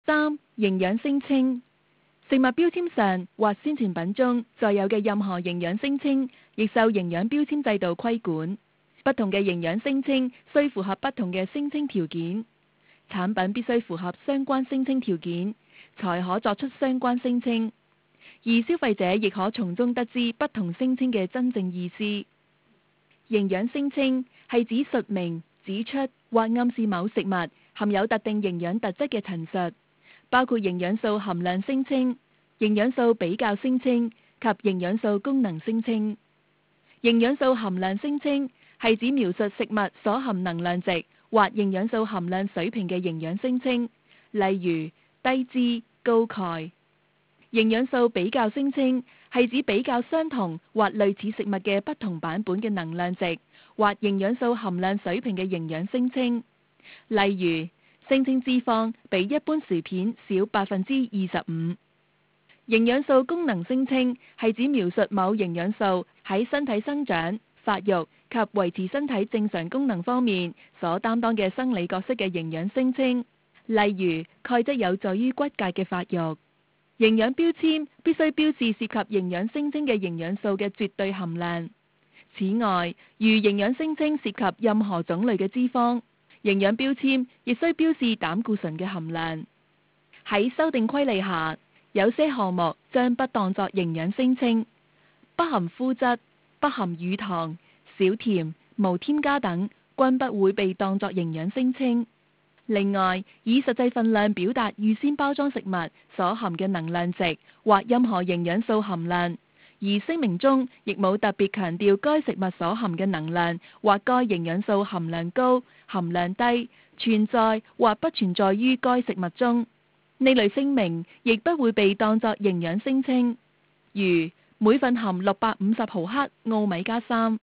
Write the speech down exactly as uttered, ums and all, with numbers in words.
三、營養聲稱。食物標籤上或宣傳品中載有嘅任何營養聲稱，亦受營養標籤制度規管。不同嘅營養聲稱需符合不同嘅聲稱條件，產品必須符合相關聲稱條件，才可作出相關聲稱。而消費者亦可從中得知不同聲稱嘅真正意思。營養聲稱係指述明、指出或暗示某食物含有特定營養特質嘅陳述，包括營養素含量聲稱、營養素比較聲稱及營養素功能聲稱。營養素含量聲稱係指描述食物所含能量值或營養素含量水平嘅營養聲稱，例如低脂、高鈣。營養素比較聲稱係指比較相同或類似食物嘅不同版本嘅能量值或營養素含量水平嘅營養聲稱，例如聲稱脂肪比一般薯片少百分之二十五。營養素功能聲稱係指描述某營養素喺身體生長、發育及維持身體正常功能方面所擔當嘅生理角色嘅營養聲稱，例如鈣質有助於骨骼嘅發育。營養標籤必須標示涉及營養聲稱嘅營養素嘅絕對含量。此外，如營養聲稱涉及任何種類嘅脂肪，營養標籤亦需標示膽固醇嘅含量。喺修訂規例下，有些項目將不當作營養聲稱，不含麩質、不含乳糖、少甜、無添加等，均不會被當作營養聲稱。另外，以實際份量表達預先包裝食物所含嘅能量值或任何營養素含量，而聲明中亦冇特別強調該食物所含嘅能量或該營養素含量高、含量低、存在或不存在於該食物中。呢類聲明亦不會被當作營養聲稱，如每份含六百五十毫克奧米加三。